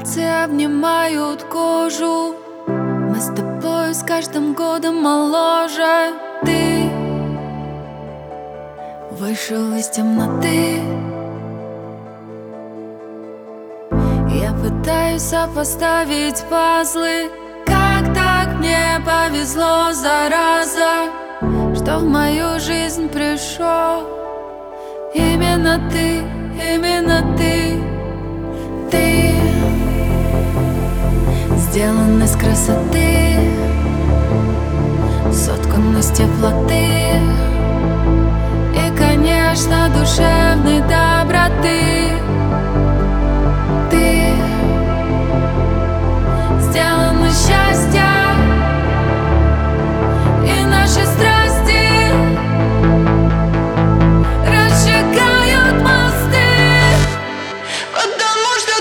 пальцы обнимают кожу. Мы с тобой с каждым годом моложе. Ты вышел из темноты. Я пытаюсь сопоставить пазлы. Как так мне повезло, зараза, что в мою жизнь пришел именно ты, именно ты. Ты сделан из красоты, соткан из теплоты и, конечно, душевной доброты. Ты сделан из счастья, и наши страсти разжигают мосты, потому что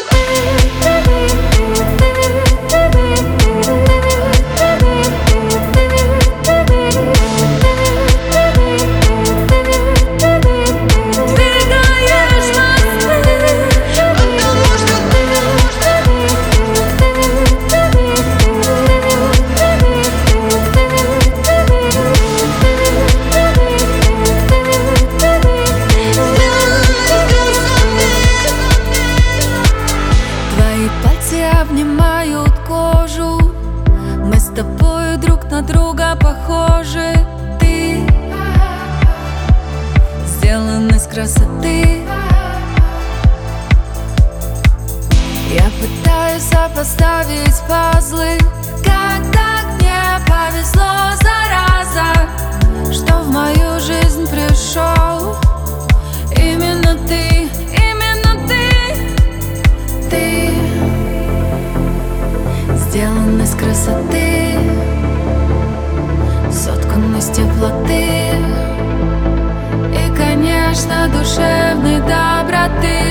обнимают кожу. Мы с тобой друг на друга похожи. Ты сделан из красоты. Я пытаюсь сопоставить пазлы. Как так мне повезло, зараза, что в мою жизнь пришел именно ты, именно ты. Ты сделан из красоты, соткан из теплоты и, конечно, душевной доброты.